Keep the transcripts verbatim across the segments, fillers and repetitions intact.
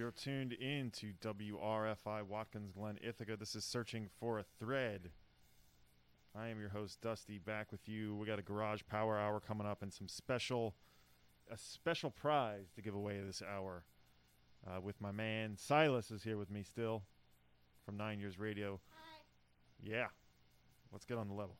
You're tuned in to W R F I Watkins Glen, Ithaca. This is Searching for a Thread. I am your host, Dusty, back with you. We got a Garage Power Hour coming up and some special, a special prize to give away this hour uh, with my man. Silas is here with me still from Nine Years Radio. Hi. Yeah. Let's get on the level.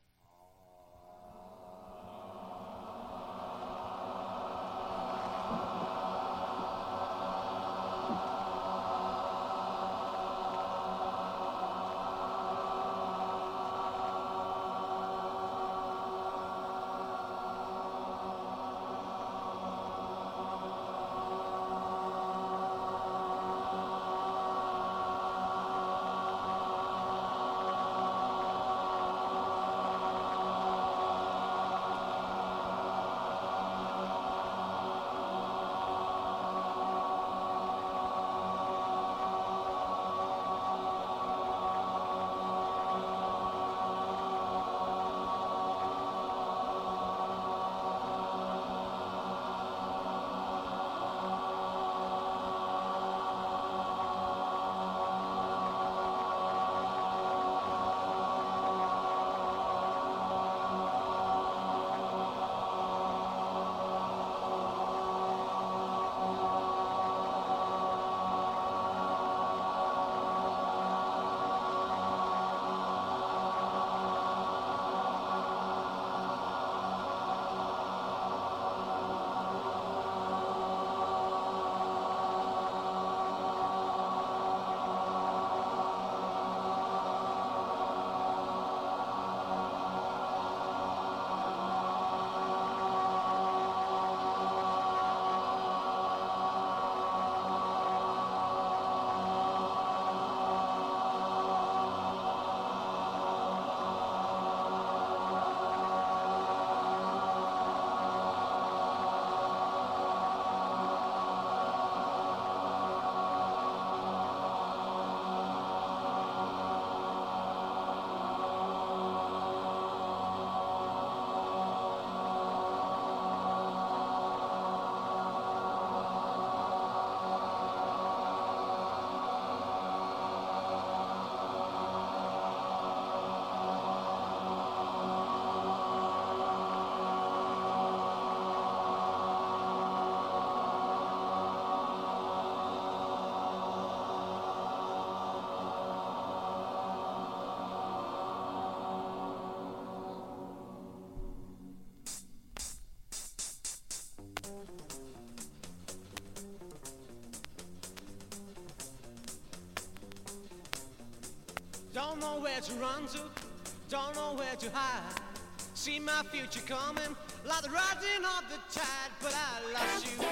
Don't know where to run to, don't know where to hide. See my future coming, like the rising of the tide. But I lost you,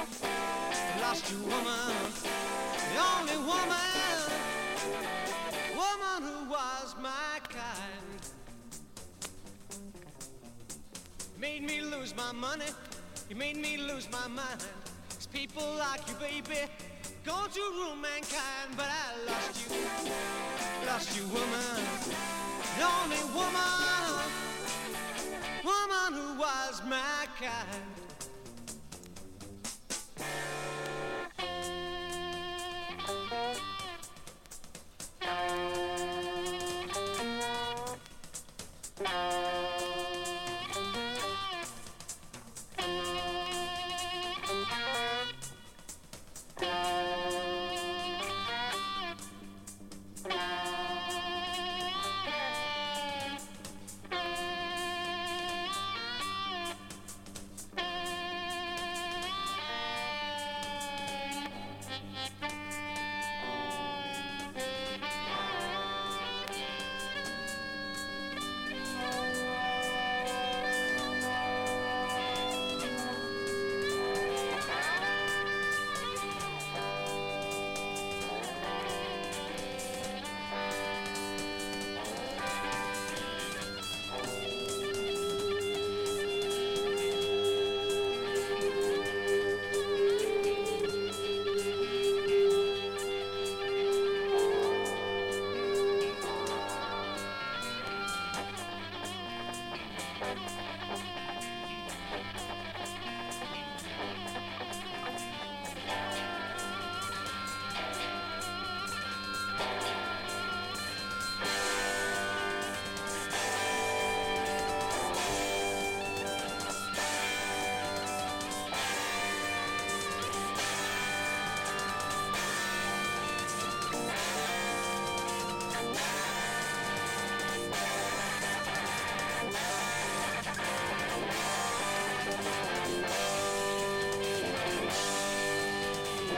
lost you, woman, the only woman, woman who was my kind. Made me lose my money, you made me lose my mind. It's people like you, baby, going to ruin mankind. But I lost you, lost you, woman, the only woman, woman who was my kind.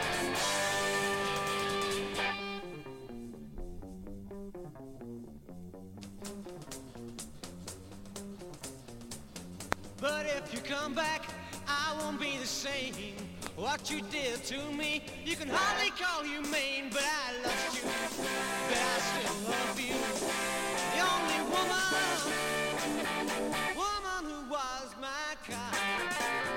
But if you come back, I won't be the same. What you did to me, you can hardly call humane. But I lost you, but I still love you. The only woman, woman who was my kind.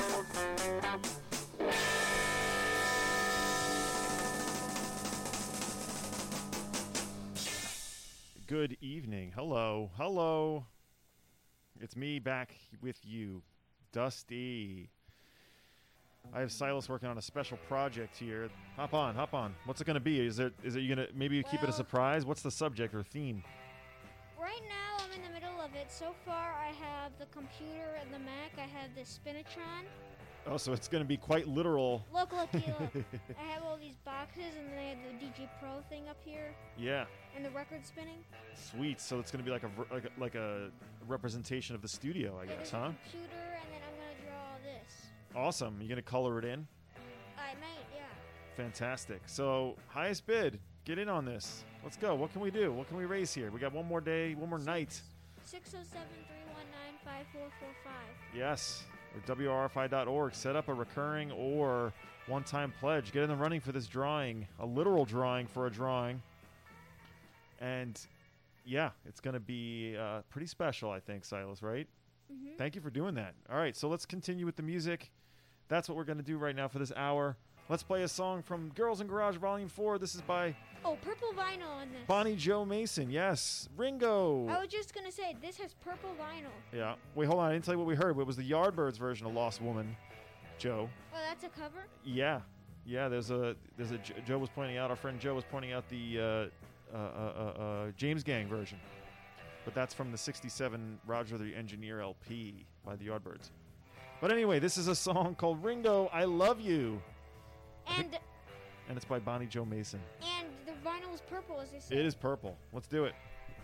Good evening. Hello. Hello. It's me back with you, Dusty. I have Silas working on a special project here. Hop on, hop on. What's it going to be? Is it is it you going to maybe you keep it a Well- surprise? What's the subject or theme? Right now, I'm in the middle of it. So far, I have the computer and the Mac. I have the Spinatron. Oh, so it's going to be quite literal. Look, look, look. I have all these boxes, and then I have the D J Pro thing up here, Yeah. and the record spinning. Sweet. So it's going to be like a ver- like a, like a representation of the studio, I Yeah, guess, there's a huh? computer, and then I'm gonna draw this. Awesome. You going to color it in? I might, yeah. Fantastic. So, highest bid. Get in on this. Let's go. What can we do? What can we raise here? We got one more day, one more night. six oh seven, three one nine, five four four five. Yes. Or W R F I dot org. Set up a recurring or one-time pledge. Get in the running for this drawing. A literal drawing for a drawing. And, yeah, it's going to be uh, pretty special, I think, Silas, right? Mm-hmm. Thank you for doing that. All right, so let's continue with the music. That's what we're going to do right now for this hour. Let's play a song from Girls in Garage Volume four. This is by Oh, purple vinyl on this. Bonnie Joe Mason. Yes. Ringo. I was just gonna say, this has purple vinyl. Yeah. Wait, hold on. I didn't tell you what we heard. It was the Yardbirds version of Lost Woman, Joe. Oh, that's a cover? Yeah. Yeah, there's a, there's a, Joe was pointing out, our friend Joe was pointing out the uh, uh, uh, uh, uh, James Gang version. But that's from the sixty-seven Roger the Engineer L P by the Yardbirds. But anyway, this is a song called Ringo, I Love You. And And it's by Bonnie Joe Mason. and the vinyl is purple, as they say. It is purple. Let's do it.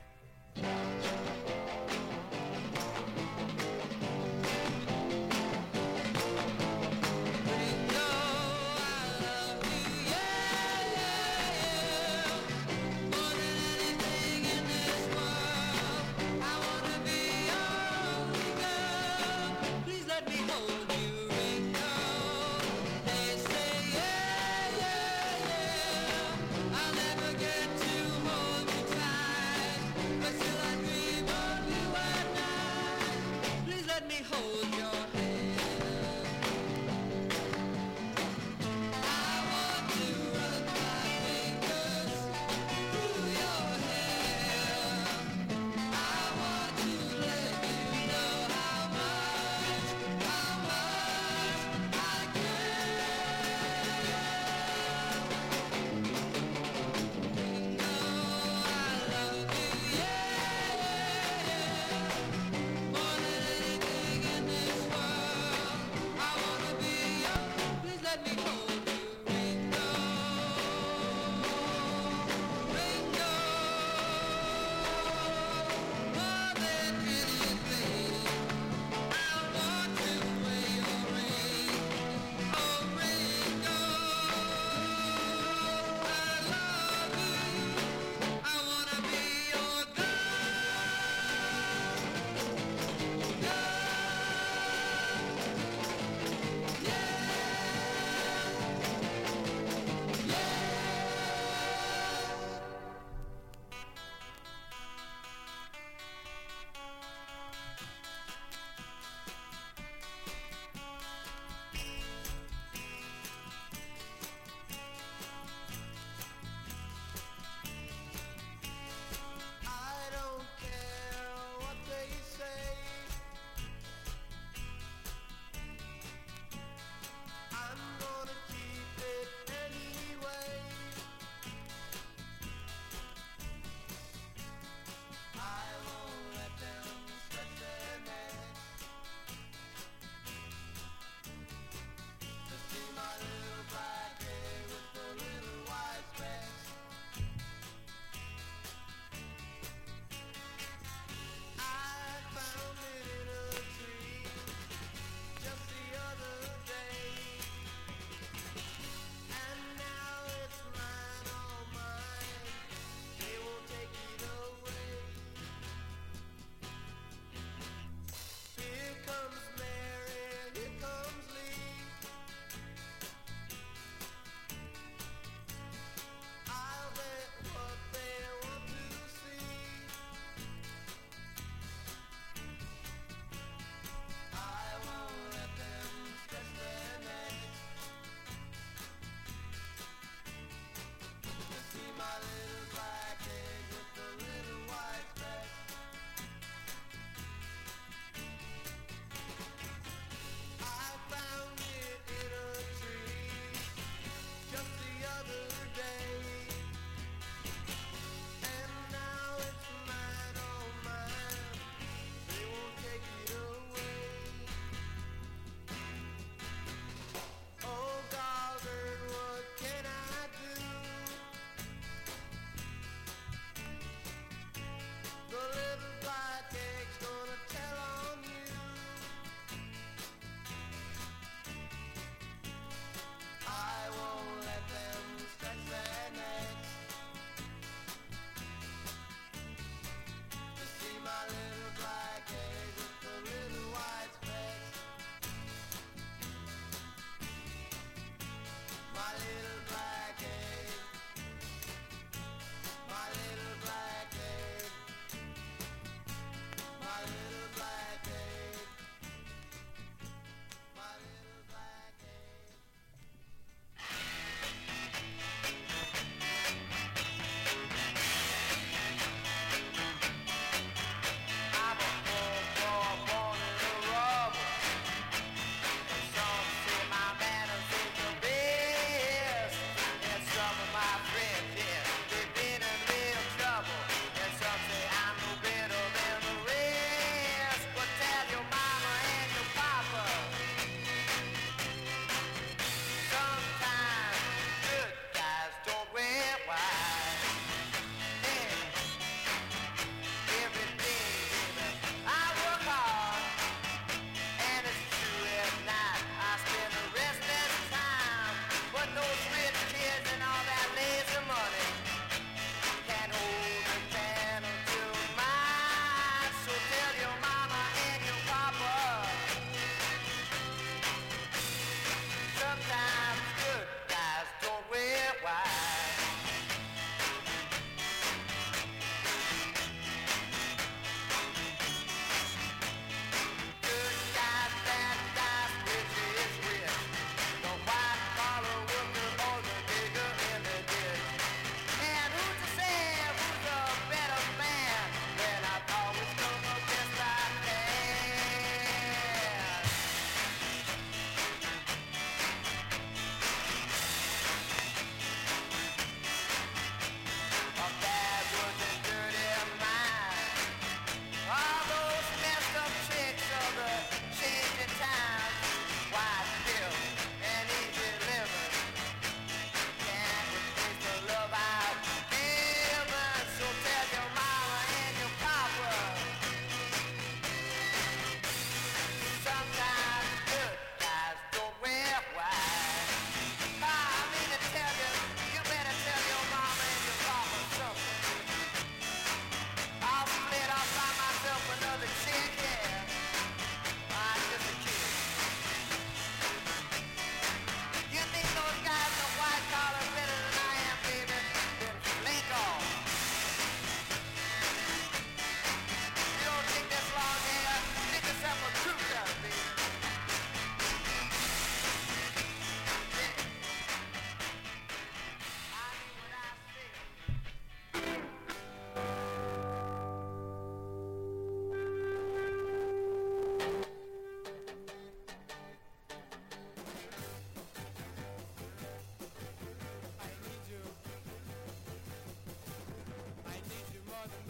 Please let me hold you, Ringo. They say, yeah, yeah, yeah. I'll never get to hold you tight.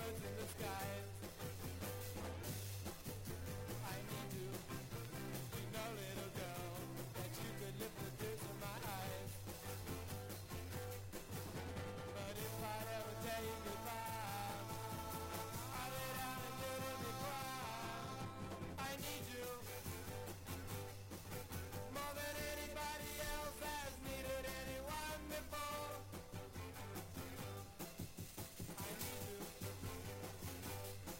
birds in the skies. I need you, you know, little girl, that you could lift the tears from my eyes. But if I'd ever tell you goodbye, I'll lay down and do it and cry. I need you more than anybody else has needed anyone before. I need you.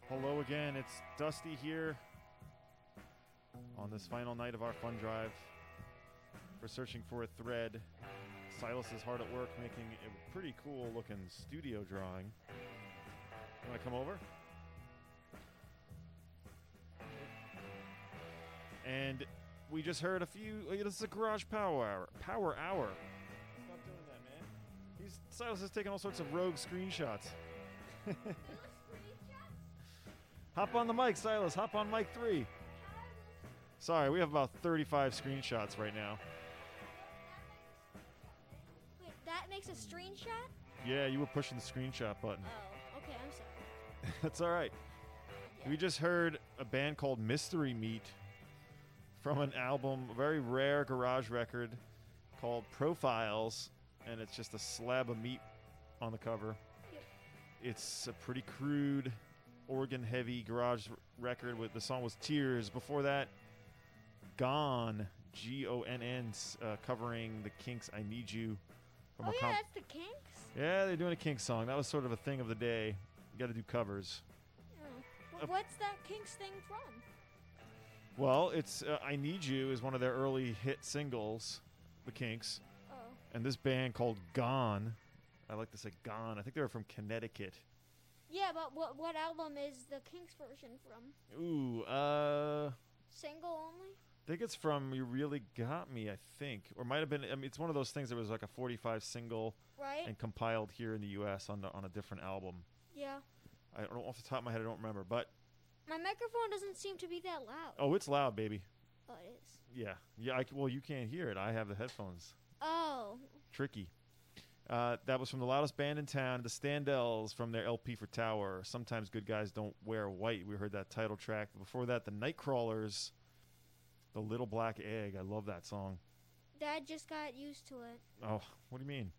Hello again, it's Dusty here on this final night of our fun drive. We're searching for a thread. Silas is hard at work making a pretty cool looking studio drawing. You want to come over? And we just heard a few. Oh, this is a Garage Power Hour. Power Hour. Stop doing that, man. He's, Silas is taking all sorts of rogue screenshots. Hop on the mic, Silas. Hop on mic three. Sorry, we have about thirty-five screenshots right now. Wait, that makes a screenshot? Yeah, you were pushing the screenshot button. Oh, okay, I'm sorry. That's all right. Yeah. We just heard a band called Mystery Meat from an album, a very rare garage record called Profiles, and it's just a slab of meat on the cover. Yep. It's a pretty crude, organ-heavy garage r- record. With the song was Tears. Before that, Gone, G O N N, uh, covering the Kinks' I Need You. From Oh, a yeah, comp- that's the Kinks? yeah, they're doing a Kinks song. That was sort of a thing of the day. You got to do covers. Oh. Well, what's that Kinks thing from? Well, it's uh, I Need You is one of their early hit singles, the Kinks. Oh. And this band called Gone, I like to say Gone, I think they were from Connecticut. Yeah, but what what album is the Kinks version from? Ooh, uh, Single only? I think it's from You Really Got Me, I think. Or might have been, I mean, it's one of those things that was like a forty-five single Right? and compiled here in the U S on, the, on a different album. Yeah. I don't, off the top of my head, I don't remember. But, My microphone doesn't seem to be that loud. oh, it's loud, baby. Oh, it is. Yeah. Yeah. I, c- well, you can't hear it. I have the headphones. Oh. Tricky. Uh, that was from the loudest band in town, the Standells, from their L P for Tower. Sometimes Good Guys Don't Wear White. We heard that title track. Before that, the Nightcrawlers, The Little Black Egg. I love that song. Dad just got used to it. Oh, what do you mean?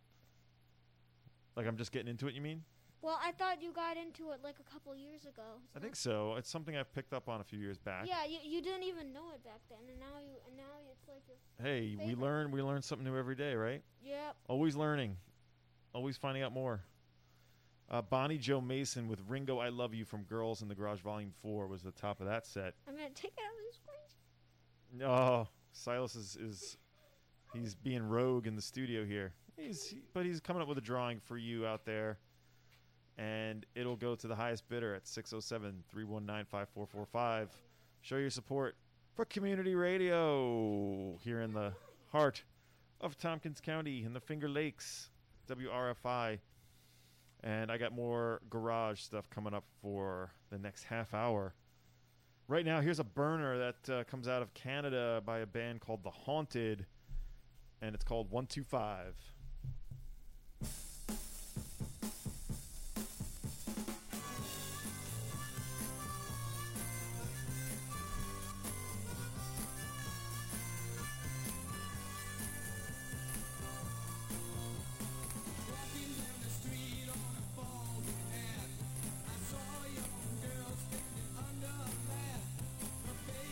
Like I'm just getting into it, you mean? Well, I thought you got into it like a couple years ago. I think so. It's something I picked up on a few years back. Yeah, you, you didn't even know it back then, and now you and now it's like your Hey, we favorite. learn we learn something new every day, right? Yep. Always learning. Always finding out more. Uh, Bonnie Joe Mason with Ringo I Love You from Girls in the Garage Volume four was the top of that set. I'm gonna take it out of the screen. Oh, Silas is, is he's being rogue in the studio here. He's he, but he's coming up with a drawing for you out there, and it'll go to the highest bidder at six oh seven, three one nine, five four four five. Show your support for community radio here in the heart of Tompkins County in the Finger Lakes, W R F I. And I got more garage stuff coming up for the next half hour. Right now, here's a burner that uh, comes out of Canada by a band called The Haunted, and it's called one two five.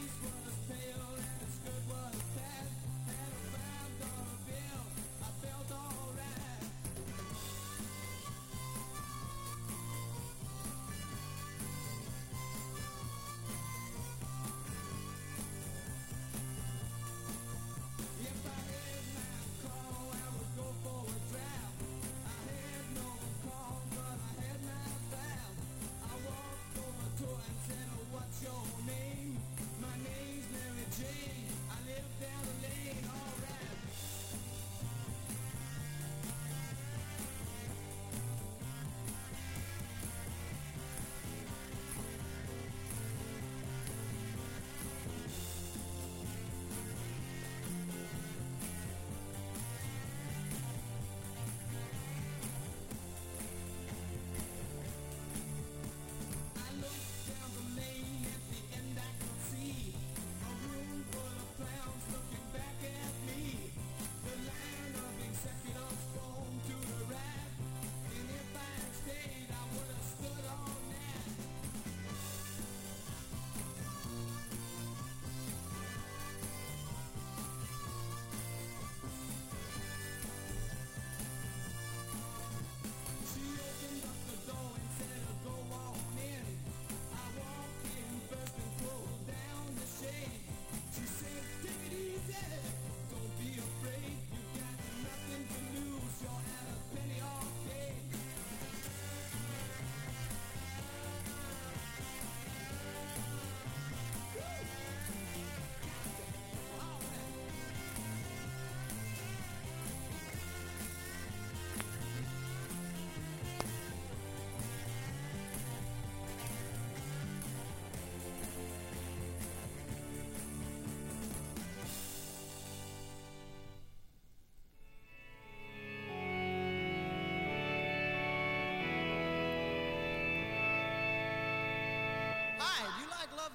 Pale and as good was bad, and around the bill I felt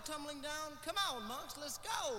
tumbling down. Come on, monks, let's go.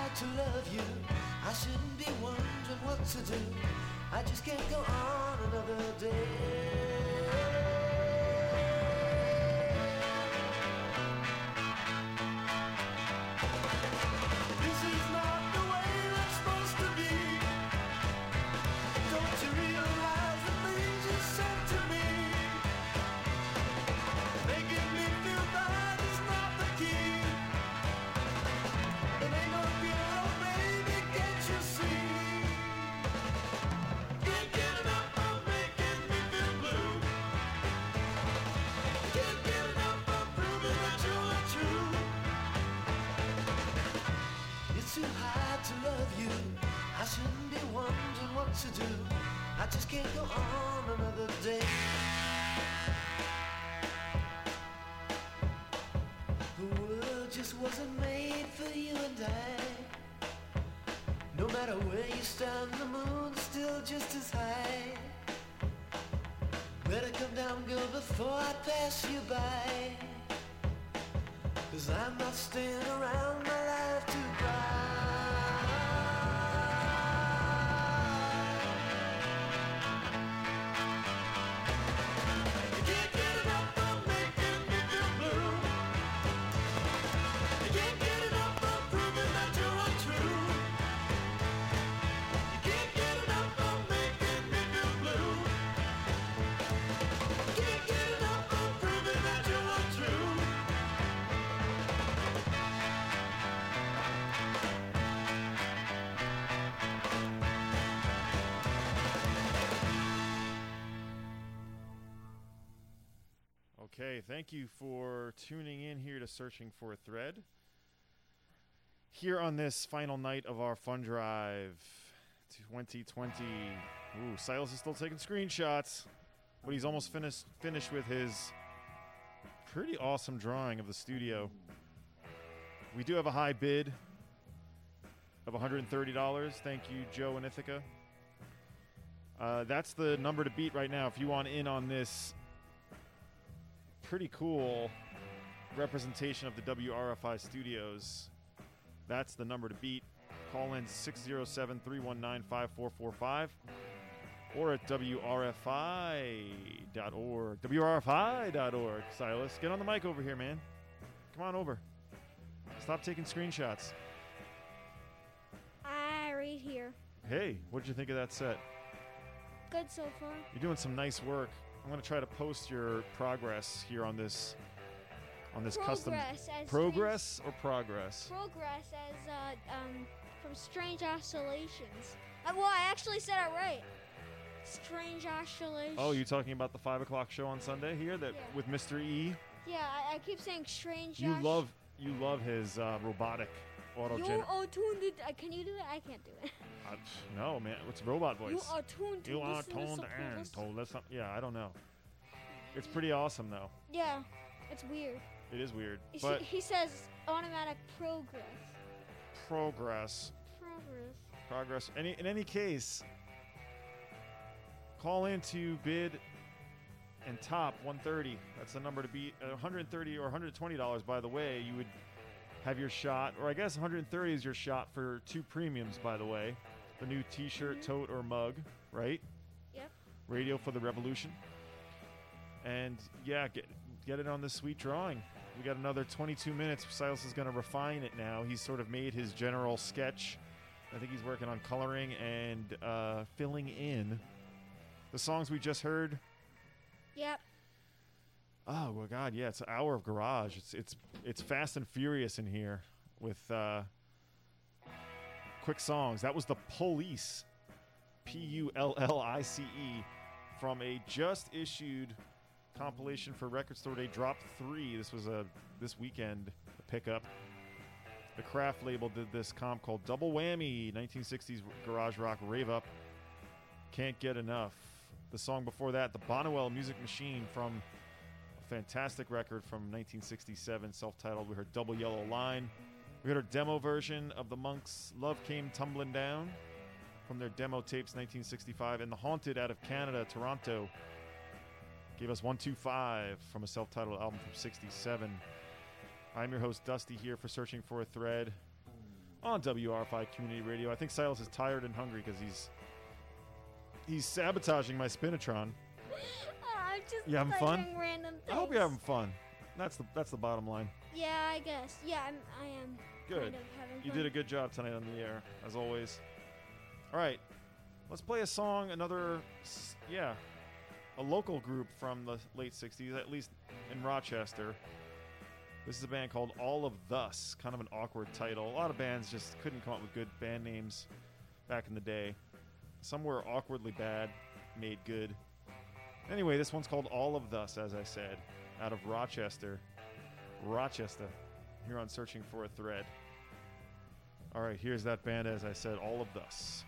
hard to love you. I shouldn't be wondering what to do. I just can't go on another day. This is not the way it's supposed to be. Don't you realize the things you said to me? Making me feel bad is not the key. It ain't no girl, baby, can't you see? Can't get enough of making me feel blue. Can't get enough of proving that you're true. It's too hard to love you. I shouldn't be wondering what to do. I just can't go on another day. The world just wasn't made for you and I. No matter where you stand, the moon's still just as high. Better come down, girl, before I pass you by. 'Cause I'm not staying around my life to cry. You can't get enough of making me feel blue. You can't get enough of proving that you're untrue. You can't get enough of making me feel blue. You can't get enough of proving that you're untrue. Okay, thank you for tuning in here to Searching for a Thread. Here on this final night of our Fun Drive twenty twenty. Ooh, Silas is still taking screenshots, but he's almost finished finished with his pretty awesome drawing of the studio. We do have a high bid of one hundred thirty dollars. Thank you, Joe and Ithaca. Uh, that's the number to beat right now if you want in on this pretty cool representation of the W R F I studios. That's the number to beat. Call in six oh seven, three one nine, five four four five or at W R F I dot org. W R F I dot org. Silas, get on the mic over here, man. Come on over. Stop taking screenshots. I read here. Hey, what did you think of that set? Good so far. You're doing some nice work. I'm going to try to post your progress here on this on this custom Progress as progress or progress. Progress as uh, um from Strange Oscillations. Uh, well, I actually said it right. Strange Oscillations. Oh, you talking about the five o'clock show on Sunday here that Yeah. with Mister E? Yeah, I, I keep saying Strange. You Osh- love you love his uh, robotic auto. You are tuned. To, uh, can you do it? I can't do it. Uh, no, man, it's robot voice. You are tuned to You are listen to toned something and else. told. That's not, yeah, I don't know. It's pretty awesome though. Yeah, it's weird. It is weird, He- but he says automatic progress. progress, Progress. progress. Any in any case, call in to bid and top one thirty. That's the number to beat. Uh, one hundred thirty or one hundred twenty dollars. By the way, you would have your shot, or I guess one hundred thirty is your shot for two premiums. By the way, the new T-shirt, tote, or mug, right? Yep. Radio for the Revolution. And yeah, get get it on this sweet drawing. We got another twenty-two minutes. Silas is going to refine it now. He's sort of made his general sketch. I think he's working on coloring and uh, filling in the songs we just heard. Yep. Oh well, God, yeah, it's an hour of garage. It's it's it's fast and furious in here with uh, quick songs. That was the Police, P U L L I C E, from a just issued compilation for Record Store Day, Drop Three. This was a this weekend pickup. The Craft label did this comp called Double Whammy, nineteen sixties garage rock rave up. Can't get enough. The song before that, the Bonnewell Music Machine, from a fantastic record from nineteen sixty-seven, self-titled. We heard Double Yellow Line. We heard a demo version of the Monks' Love Came Tumbling Down from their demo tapes, nineteen sixty-five. And The Haunted out of Canada, Toronto, gave us one two five from a self-titled album from sixty-seven. I'm your host, Dusty, here for Searching for a Thread on W R F I Community Radio. I think Silas is tired and hungry because he's he's sabotaging my Spinatron. I'm just You having fun? typing random I things. hope you're having fun. That's the that's the bottom line. Yeah, I guess. Yeah, I'm, I am. Good. Kind of having You fun. did a good job tonight on the air, as always. All right, let's play a song. Another, s- yeah, a local group from the late sixties, at least in Rochester. This is a band called All of Thus. Kind of an awkward title. A lot of bands just couldn't come up with good band names back in the day. Some were awkwardly bad, made good. Anyway, this one's called All of Thus, as I said, out of Rochester. Rochester, here on Searching for a Thread. All right, here's that band, as I said, All of Thus.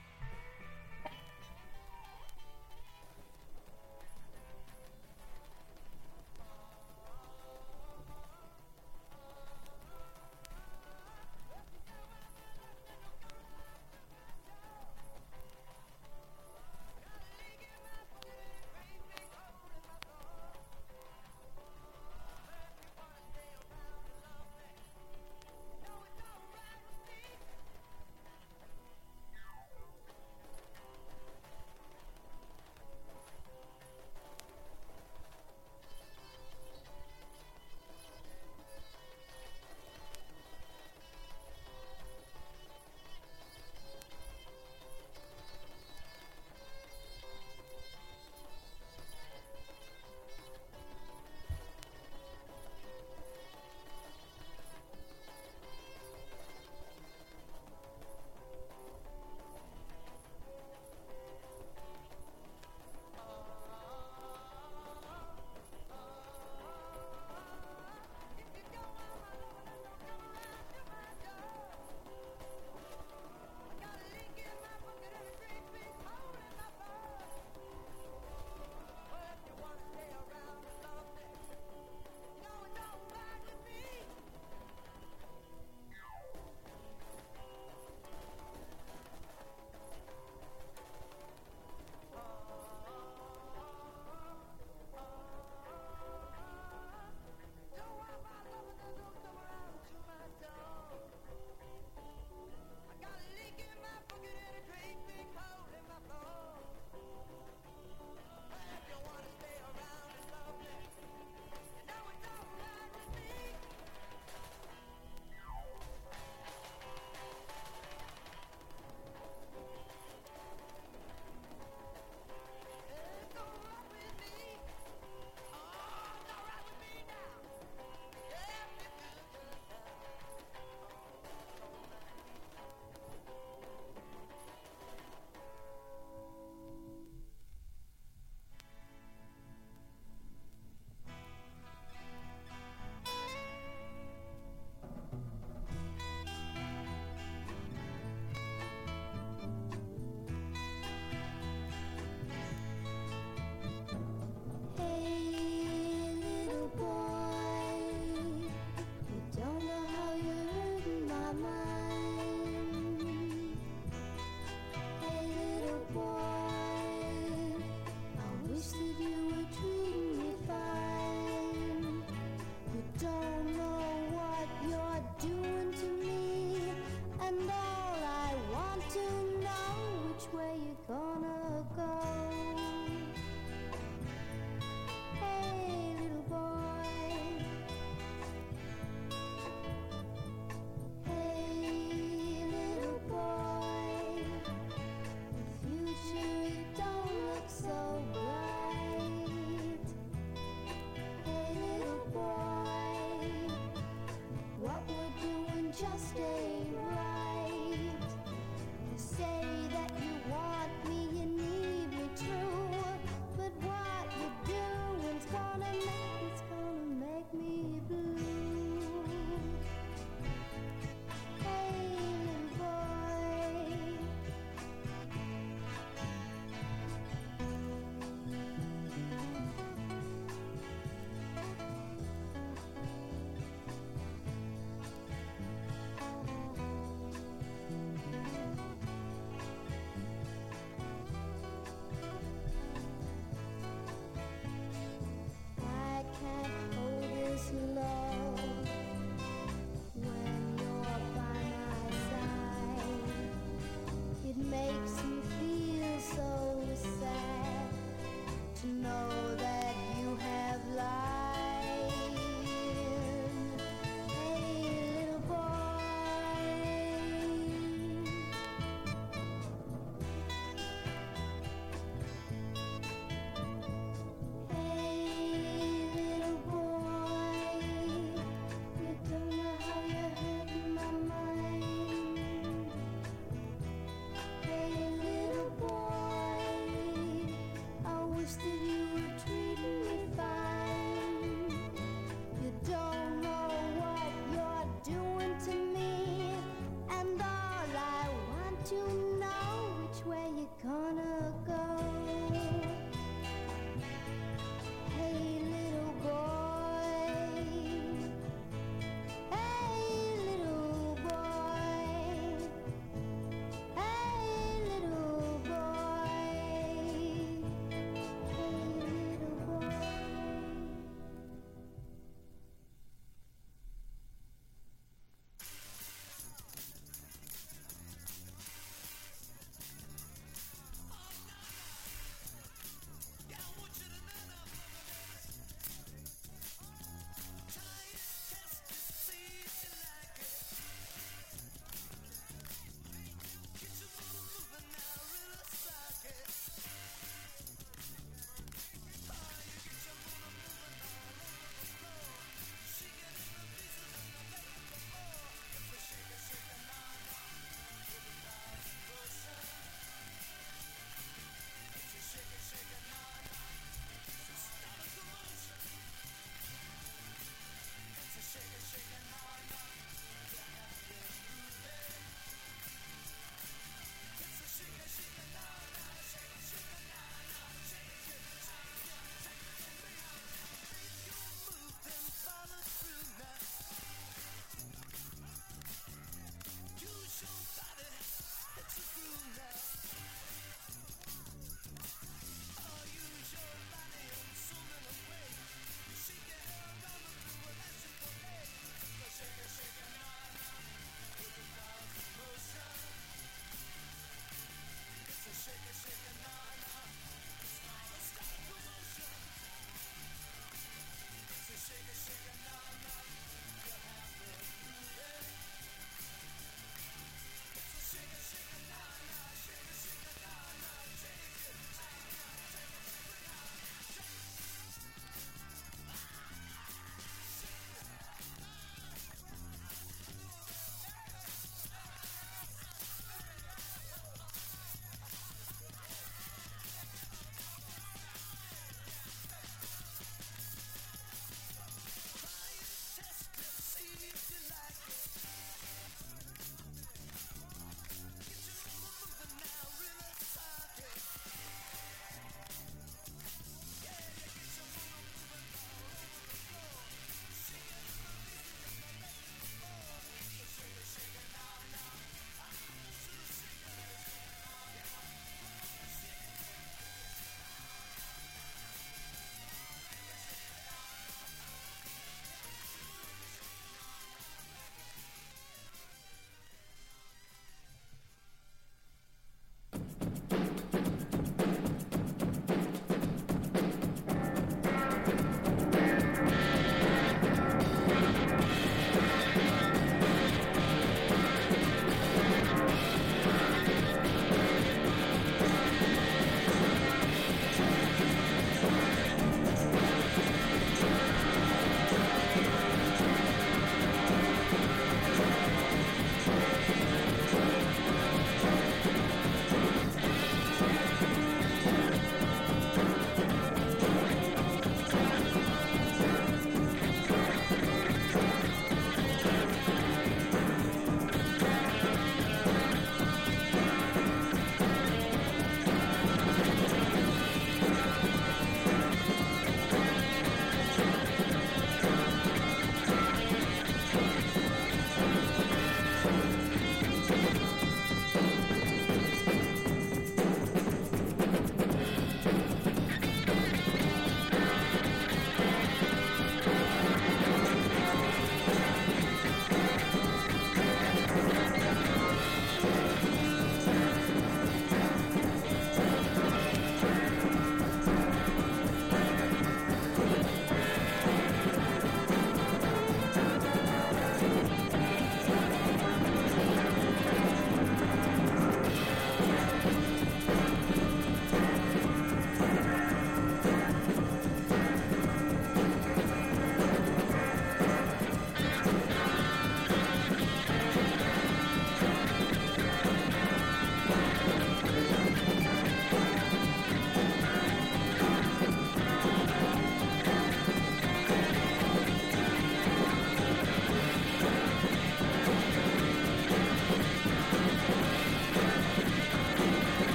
Just ain't right. You say that you want me, you need me true.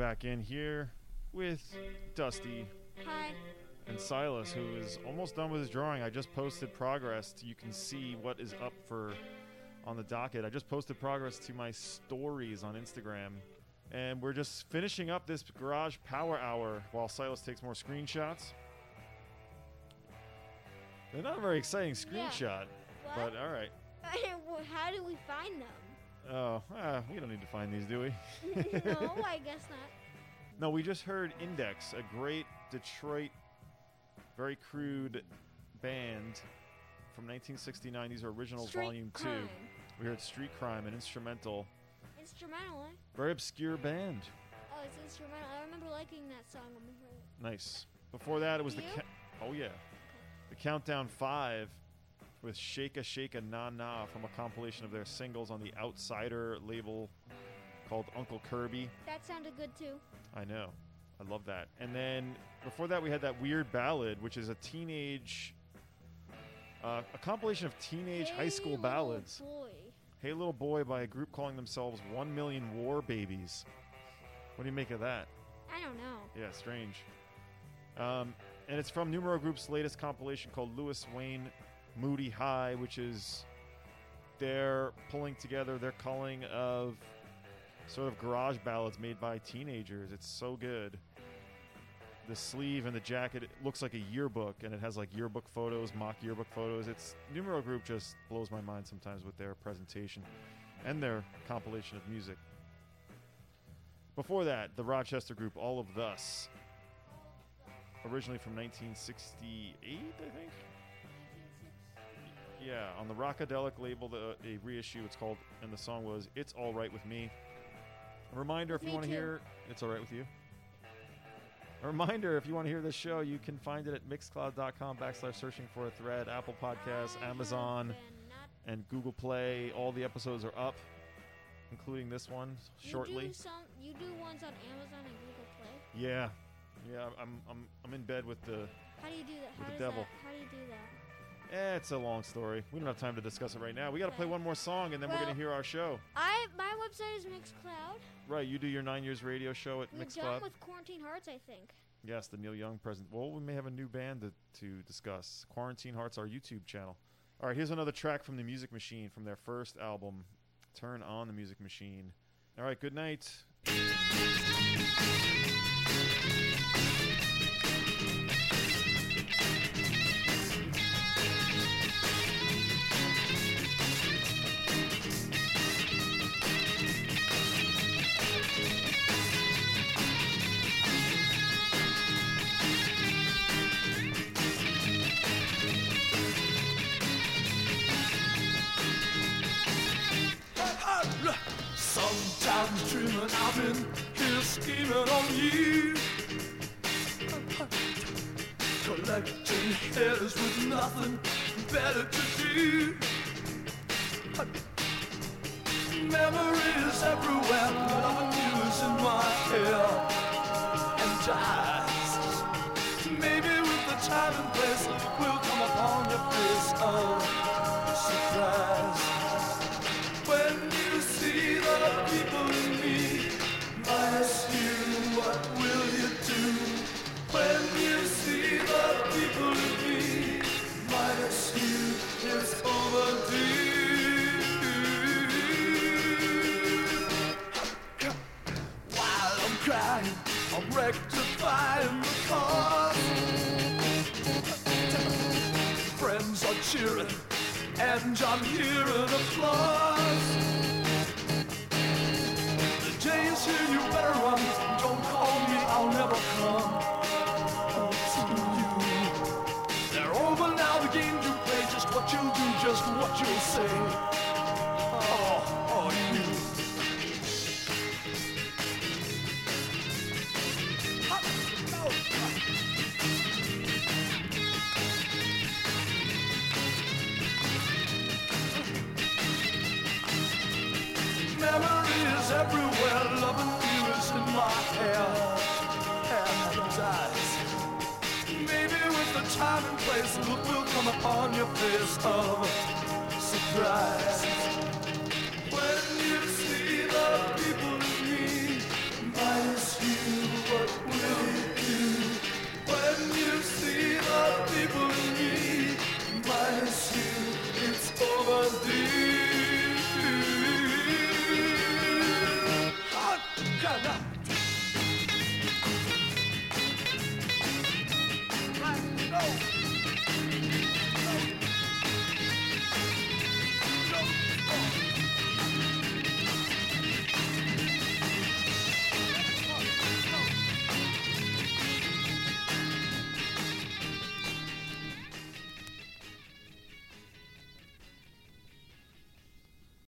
back in here with Dusty Hi. and Silas, who is almost done with his drawing. I just posted progress. You can see what is up for on the docket. I just posted progress to my stories on Instagram. And we're just finishing up this Garage Power Hour while Silas takes more screenshots. They're not a very exciting screenshot, What? but all right. Well, how do we find them? Oh, ah, we don't need to find these, do we? No, I guess not. No, we just heard Index, a great Detroit, very crude band from nineteen sixty-nine. These are original Street volume Crime. two. We heard Street Crime, an instrumental, Instrumental, eh? very obscure band. Oh, it's instrumental. I remember liking that song when we heard it. Nice. Before that, it was the You? ca- oh yeah, the Countdown Five with Shaka Shaka Na Na from a compilation of their singles on the Outsider label called Uncle Kirby. That sounded good too. I know. I love that. And then before that, we had that Weird Ballad, which is a teenage, uh, a compilation of teenage Hey, high school Little ballads. Boy. Hey Little Boy by a group calling themselves One Million War Babies. What do you make of that? I don't know. Yeah, strange. Um, and it's from Numero Group's latest compilation called Lewis Wayne Moody High, which is their pulling together, their culling of sort of garage ballads made by teenagers. It's so good. The sleeve and the jacket, it looks like a yearbook, and it has like yearbook photos, mock yearbook photos. It's Numero Group just blows my mind sometimes with their presentation and their compilation of music. Before that, the Rochester group All of Thus, originally from nineteen sixty-eight, I think. Yeah, on the Rockadelic label, the a reissue. It's called, and the song was "It's All Right with Me." A reminder, if you Me want to too. hear, it's all right with you. A reminder, if you want to hear this show, you can find it at mixcloud.com backslash searching for a thread, Apple Podcasts, I have Amazon, been not- and Google Play. All the episodes are up, including this one shortly. You do, some, you do ones on Amazon and Google Play. Yeah, yeah. I'm I'm I'm in bed with the. How do you do that? With How the does devil. That, how do you do that? Eh, it's a long story. We don't have time to discuss it right now. We got to play Okay. one more song, and then we're Well- gonna hear our show. I my website is Mixcloud. Right, you do your nine years radio show at We're Mixcloud. done with Quarantine Hearts, I think. Yes, the Neil Young present. Well, we may have a new band to, to discuss. Quarantine Hearts, our YouTube channel. All right, here's another track from the Music Machine from their first album, Turn On the Music Machine. All right, good night. Sometimes dreaming I've been here scheming on you, collecting heads with nothing better to do. Memories everywhere, loving you is in my hair and eyes. Maybe with the time and place will come upon your face of surprise. When you see the people in me, minus you, what will you do? When you see the people in me, minus you, it's overdue. While I'm crying, I'm rectifying the cause. Friends are cheering, and I'm hearing applause. The days here, you better run. Don't call me, I'll never come to you. They're over now, the games you play, just what you'll do, just what you'll say. Oh, oh, you. Memories everywhere, loving you is in my hair and eyes. Maybe with the time and place, look will come upon your face of surprise.